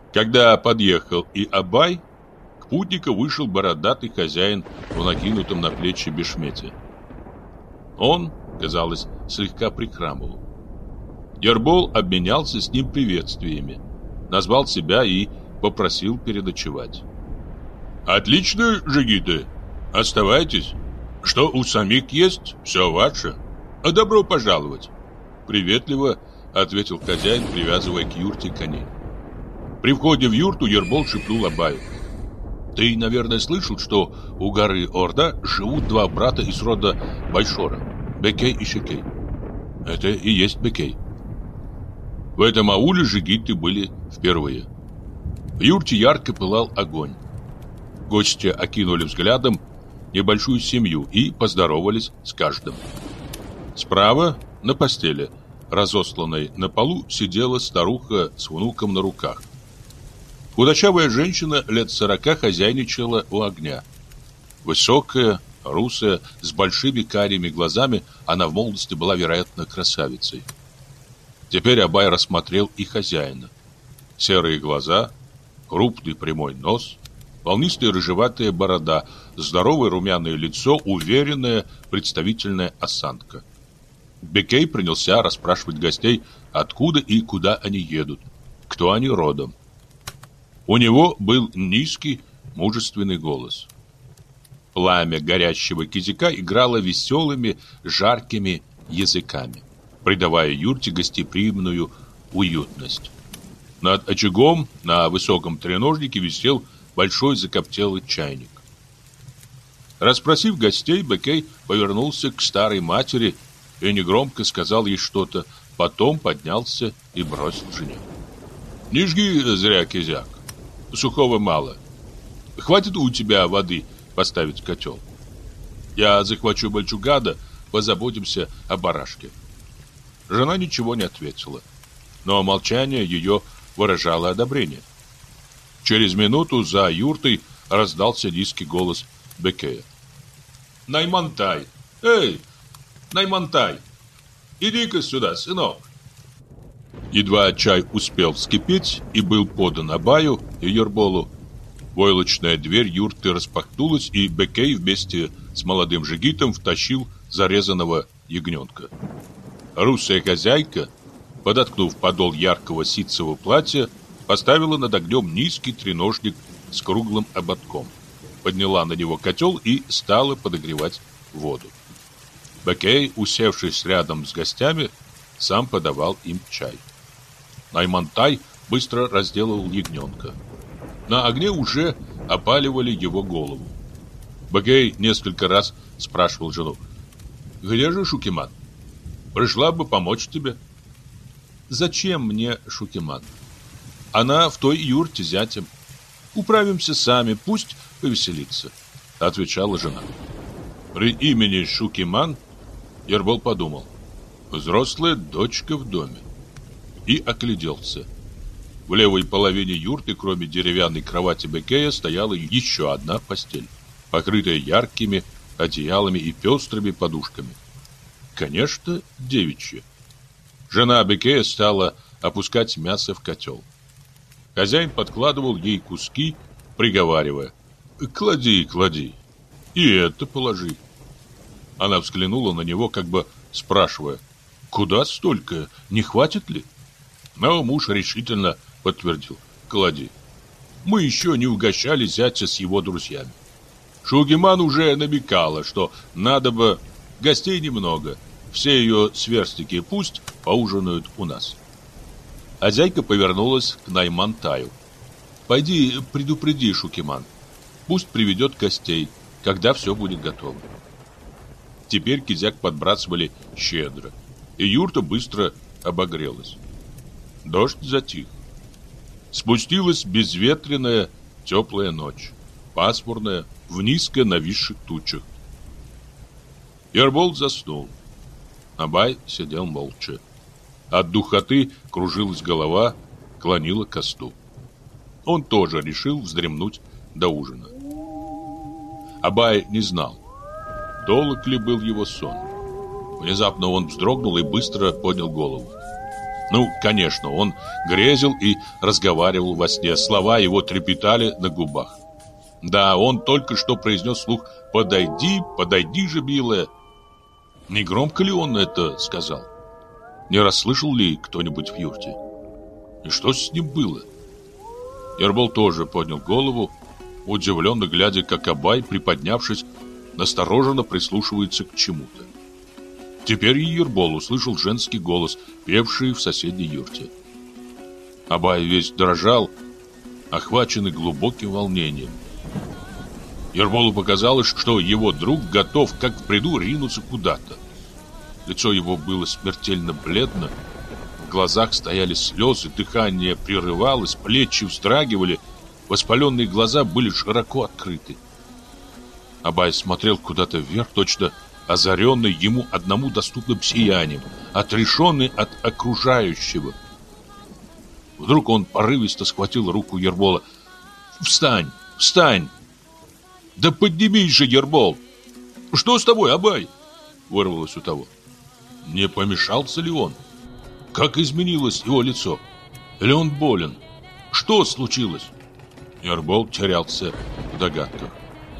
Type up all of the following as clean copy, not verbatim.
Когда подъехал и Абай, к путнику вышел бородатый хозяин в накинутом на плечи бешмете. Он, казалось, слегка прихрамывал. Ярбол обменялся с ним приветствиями, назвал себя и попросил переночевать. «Отлично, жигиты! Оставайтесь. Что у самих есть, все ваше. А добро пожаловать!» Приветливо ответил хозяин, привязывая к юрте коней. При входе в юрту Ярбол шепнул Абаю: «Ты, наверное, слышал, что у горы Орда живут два брата из рода Байшора, Бекей и Шекей. Это и есть Бекей». В этом ауле жигиты были впервые. В юрте ярко пылал огонь. Гости окинули взглядом небольшую семью и поздоровались с каждым. Справа, на постели, разосланной на полу, сидела старуха с внуком на руках. Худощавая женщина лет 40 хозяйничала у огня. Высокая, русая, с большими карими глазами, она в молодости была, вероятно, красавицей. Теперь Абай рассмотрел и хозяина. Серые глаза, крупный прямой нос, волнистая рыжеватая борода, здоровое румяное лицо, уверенная представительная осанка. Бекей принялся расспрашивать гостей, откуда и куда они едут, кто они родом. У него был низкий, мужественный голос. Пламя горящего кизяка играло веселыми, жаркими языками, придавая юрте гостеприимную уютность. Над очагом на высоком треножнике висел большой закоптелый чайник. Расспросив гостей, Бекей повернулся к старой матери и негромко сказал ей что-то, потом поднялся и бросил жене: «Не жги зря кизяк, сухого мало. Хватит у тебя воды поставить в котел. Я захвачу мальчугада, позаботимся о барашке». Жена ничего не ответила, но молчание ее выражало одобрение. Через минуту за юртой раздался низкий голос Бекея: «Наймантай! Эй, Наймантай! Иди-ка сюда, сынок!» Едва чай успел вскипеть и был подан Абаю и Ярболу, войлочная дверь юрты распахнулась, и Бекей вместе с молодым жигитом втащил зарезанного ягненка. Русая хозяйка, подоткнув подол яркого ситцевого платья, поставила над огнем низкий треножник с круглым ободком, подняла на него котел и стала подогревать воду. Бекей, усевшись рядом с гостями, сам подавал им чай. Наймантай быстро разделывал ягненка. На огне уже опаливали его голову. Бекей несколько раз спрашивал жену: «Где же Шукиман? Пришла бы помочь тебе». «Зачем мне Шукиман? Она в той юрте зятем. Управимся сами, пусть повеселится», — отвечала жена. При имени Шукиман Ярбол подумал: взрослая дочка в доме, и огляделся. В левой половине юрты, кроме деревянной кровати Бекея, стояла еще одна постель, покрытая яркими одеялами и пестрыми подушками. Конечно, девичья. Жена Бекея стала опускать мясо в котел. Хозяин подкладывал ей куски, приговаривая: «Клади, клади, и это положи». Она взглянула на него, как бы спрашивая: «Куда столько? Не хватит ли?» Но муж решительно подтвердил: «Клади. Мы еще не угощали зятя с его друзьями». Шукиман уже намекала, что надо бы гостей немного, все ее сверстники пусть поужинают у нас. Хозяйка повернулась к Наймантаю: «Пойди предупреди Шукиман, пусть приведет гостей, когда все будет готово». Теперь кизяк подбрасывали щедро, и юрта быстро обогрелась. Дождь затих. Спустилась безветренная теплая ночь, пасмурная, в низко нависших тучах. Ярбол заснул. Абай сидел молча. От духоты кружилась голова, клонила ко сну. Он тоже решил вздремнуть до ужина. Абай не знал, долг ли был его сон. Внезапно он вздрогнул и быстро поднял голову. Ну, конечно, он грезил и разговаривал во сне. Слова его трепетали на губах. Да, он только что произнес вслух: «Подойди, подойди же, милая». Не громко ли он это сказал? Не расслышал ли кто-нибудь в юрте? И что с ним было? Ербол тоже поднял голову, удивленно глядя, как Абай, приподнявшись, настороженно прислушивается к чему-то. Теперь и Ербол услышал женский голос, певший в соседней юрте. Абай весь дрожал, охваченный глубоким волнением. Ерболу показалось, что его друг готов, как в бреду, ринуться куда-то. Лицо его было смертельно бледно, в глазах стояли слезы, дыхание прерывалось, плечи вздрагивали, воспаленные глаза были широко открыты. Абай смотрел куда-то вверх, точно озаренный ему одному доступным сиянием, отрешенный от окружающего. Вдруг он порывисто схватил руку Ербола. «Встань! Встань! Да поднимись же, Ербол! Что с тобой, Абай?» Вырвалось у того. Не помешался ли он? Как изменилось его лицо? Или он болен? Что случилось? Ербол терялся в догадках.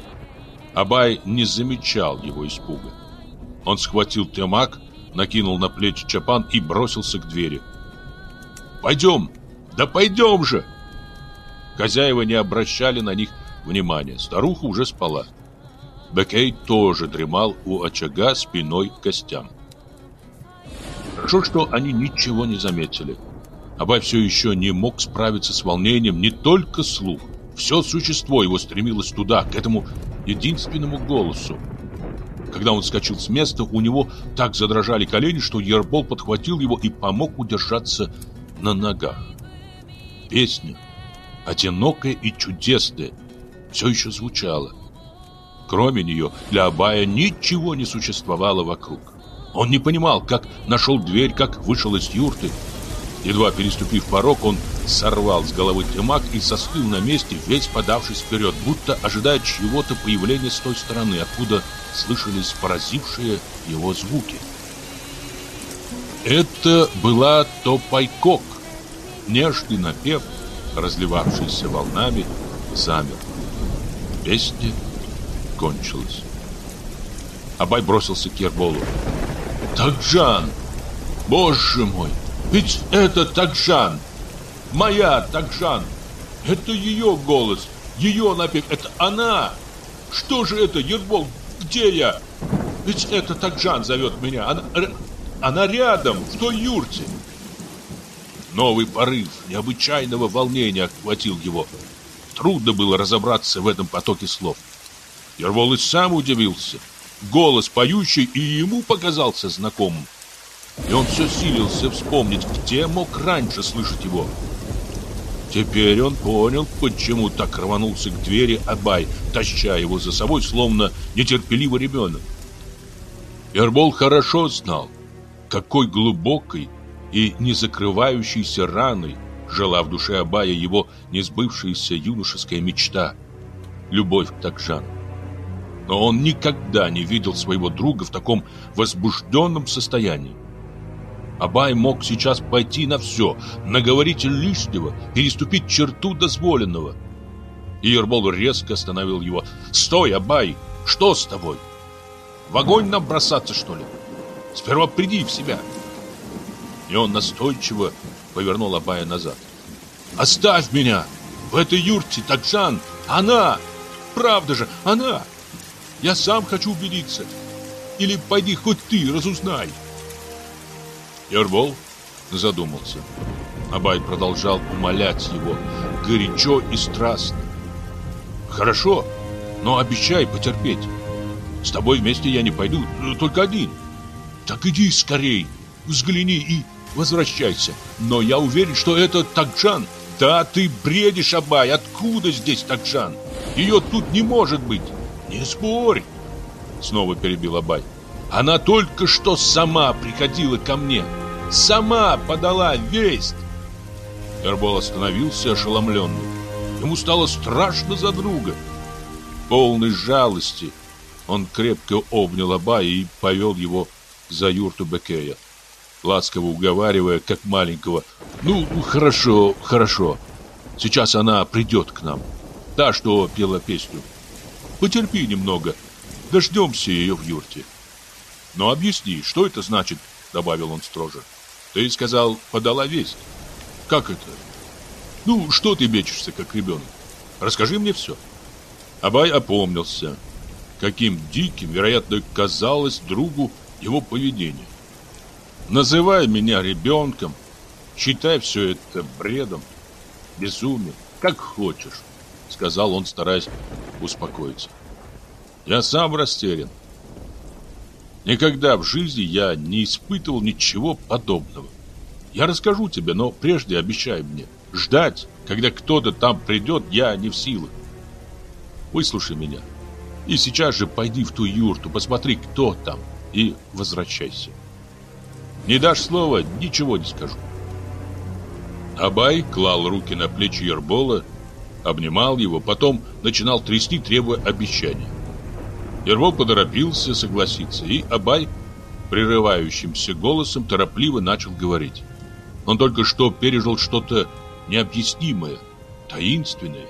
Абай не замечал его испуга. Он схватил тымак, накинул на плечи чапан и бросился к двери. «Пойдем! Да пойдем же!» Хозяева не обращали на них внимания. Старуха уже спала. Бекей тоже дремал у очага спиной к гостям. Хорошо, что они ничего не заметили. Абай все еще не мог справиться с волнением. Не только слух. Все существо его стремилось туда, к этому единственному голосу. Когда он вскочил с места, у него так задрожали колени, что Ербол подхватил его и помог удержаться на ногах. Песня, одинокая и чудесная, все еще звучала. Кроме нее, для Абая ничего не существовало вокруг. Он не понимал, как нашел дверь, как вышел из юрты. Едва переступив порог, он сорвал с головы тымак и застыл на месте, весь подавшись вперед, будто ожидая чьего-то появления с той стороны, откуда слышались поразившие его звуки. Это была Топайкок. Нежный напев, разливавшийся волнами, замер. Песня кончилась. Абай бросился к Ерболу. «Такжан! Боже мой! Ведь это Такжан! Моя Такжан! Это ее голос, ее напев, это она! Что же это, Ербол? Где я? Ведь это Такжан зовет меня! Она рядом, в той юрте!» Новый порыв необычайного волнения охватил его. Трудно было разобраться в этом потоке слов. Ербол и сам удивился. Голос поющий и ему показался знакомым. И он все силился вспомнить, где мог раньше слышать его. Теперь он понял, почему так рванулся к двери Абай, таща его за собой, словно нетерпеливый ребенок. Ербол хорошо знал, какой глубокой и не закрывающейся раной жила в душе Абая его несбывшаяся юношеская мечта — любовь к Такжану. Но он никогда не видел своего друга в таком возбужденном состоянии. Абай мог сейчас пойти на все, наговорить лишнего, переступить черту дозволенного. И Ербол резко остановил его. «Стой, Абай! Что с тобой? В огонь нам бросаться, что ли? Сперва приди в себя!» И он настойчиво повернул Абая назад. «Оставь меня! В этой юрте Такжан! Она! Правда же, она! Я сам хочу убедиться! Или пойди хоть ты, разузнай!» Ербол задумался. Абай продолжал умолять его горячо и страстно. «Хорошо, но обещай потерпеть. С тобой вместе я не пойду, только один. Так иди скорей, взгляни и возвращайся. Но я уверен, что это Такжан». «Да ты бредишь, Абай, откуда здесь Такжан? Ее тут не может быть». «Не спорь», — снова перебил Абай. «Она только что сама приходила ко мне, сама подала весть». Ербол остановился ошеломленный. Ему стало страшно за друга. Полный жалости он крепко обнял Абая и повел его за юрту Бекея. ласково уговаривая, как маленького. «Ну, хорошо, хорошо. Сейчас она придет к нам. Та, что пела песню. Потерпи немного. Дождемся ее в юрте». «Но объясни, что это значит?» — добавил он строже. «Ты сказал, подала весть. Как это? Ну, что ты мечешься, как ребенок? Расскажи мне все». Абай опомнился. Каким диким, вероятно, казалось другу его поведение. «Называй меня ребенком, считай все это бредом, безумием, как хочешь», — сказал он, стараясь успокоиться. «Я сам растерян. Никогда в жизни я не испытывал ничего подобного. Я расскажу тебе, но прежде обещай мне, ждать, когда кто-то там придет, я не в силах. Выслушай меня. И сейчас же пойди в ту юрту, посмотри, кто там, и возвращайся. Не дашь слова, ничего не скажу». Абай клал руки на плечи Ербола, обнимал его, потом начинал трясти, требуя обещания. Ербол поторопился согласиться, и Абай прерывающимся голосом торопливо начал говорить. Он только что пережил что-то необъяснимое, таинственное.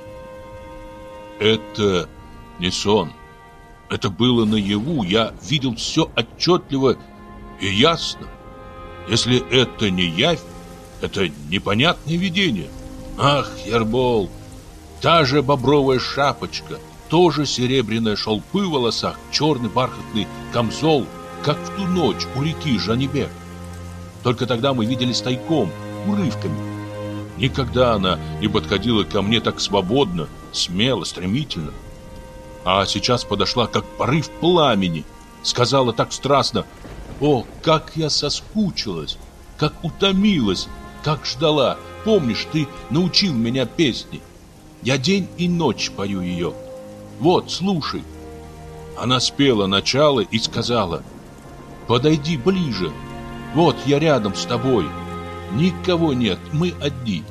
Это не сон. Это было наяву. Я видел все отчетливо и ясно. Если это не явь, это непонятное видение. Ах, Ербол, та же бобровая шапочка, тоже серебряные шелпы в волосах, черный бархатный камзол, как в ту ночь у реки Жанибек. Только тогда мы виделись тайком, урывками. Никогда она не подходила ко мне так свободно, смело, стремительно. А сейчас подошла, как порыв пламени, сказала так страстно: «О, как я соскучилась, как утомилась, как ждала. Помнишь, ты научил меня песни? Я день и ночь пою ее. Вот, слушай». Она спела начало и сказала: «Подойди ближе. Вот я рядом с тобой. Никого нет, мы одни».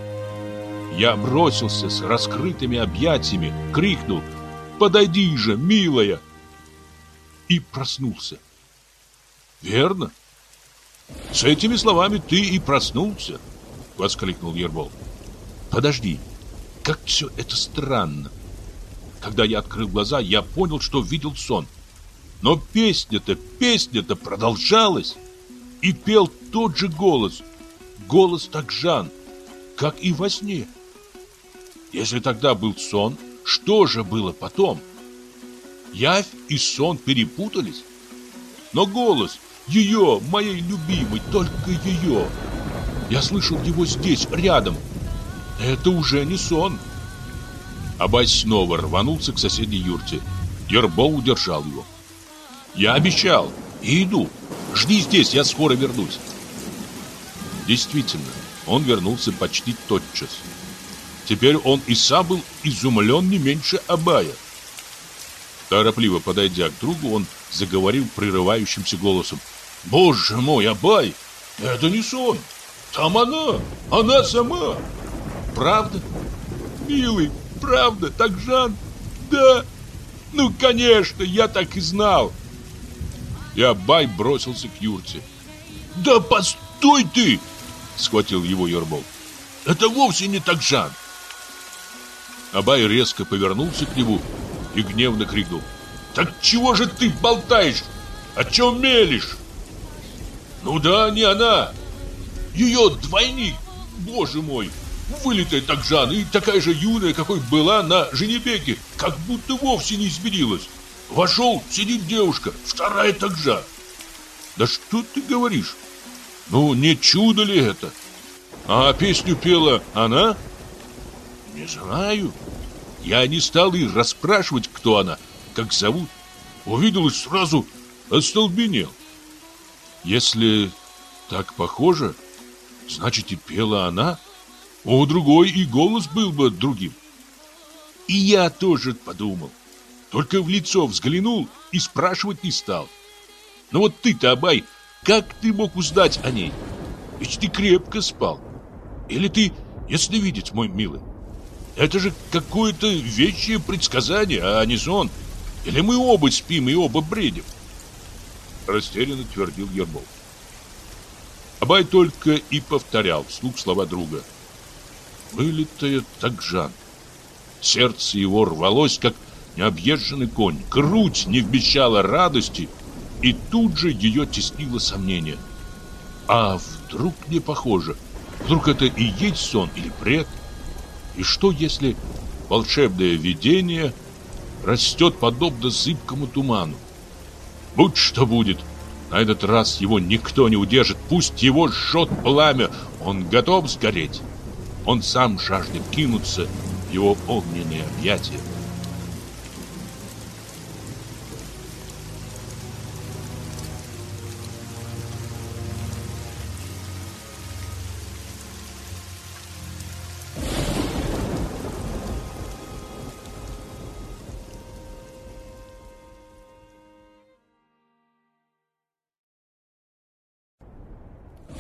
Я бросился с раскрытыми объятиями, крикнул: «Подойди же, милая!» И проснулся. «Верно? С этими словами ты и проснулся!» — воскликнул Ербол. «Подожди, как все это странно! Когда я открыл глаза, я понял, что видел сон. Но песня-то продолжалась, и пел тот же голос, голос Тогжан, как и во сне. Если тогда был сон, что же было потом? Явь и сон перепутались? Но голос ее, моей любимой, только ее. Я слышал его здесь, рядом. Это уже не сон». Абай снова рванулся к соседней юрте. Ербол удержал его. «Я обещал и иду. Жди здесь, я скоро вернусь». Действительно, он вернулся почти тотчас. Теперь он и сам был изумлен не меньше Абая. Торопливо подойдя к другу, он заговорил прерывающимся голосом: «Боже мой, Абай, это не сон. Там она сама». «Правда? Милый, правда, Тогжан? Да, ну, конечно, я так и знал». И Абай бросился к юрте. «Да постой ты!» — схватил его Ербол. «Это вовсе не Тогжан». Абай резко повернулся к нему и гневно крикнул: «Так чего же ты болтаешь? О чем мелешь?» «Ну да, не она. Ее двойник, боже мой, вылитая Тогжан, и такая же юная, какой была на Женебеке, как будто вовсе не изменилась. Вошел, сидит девушка, вторая Тогжан». «Да что ты говоришь? Ну, не чудо ли это? А песню пела она?» «Не знаю. Я не стал и расспрашивать, кто она, как зовут. Увидел и сразу остолбенел». «Если так похоже, значит, и пела она. У другой и голос был бы другим». И я тоже подумал. Только в лицо взглянул и спрашивать не стал. Но вот ты-то, Абай, как ты мог узнать о ней? Ведь ты крепко спал. Или ты, если видеть, мой милый? Это же какое-то вещее предсказание, а не сон. Или мы оба спим и оба бредим?» Растерянно твердил Ербол. Абай только и повторял вслух слова друга. Вылитая Такжан. Сердце его рвалось, как необъезженный конь. Грудь не вмещала радости, и тут же ее теснило сомнение. А вдруг не похоже? Вдруг это и есть сон или бред? И что, если волшебное видение растет подобно зыбкому туману? Будь что будет, на этот раз его никто не удержит. Пусть его жжет пламя, он готов сгореть. Он сам жаждет кинуться в его огненные объятия.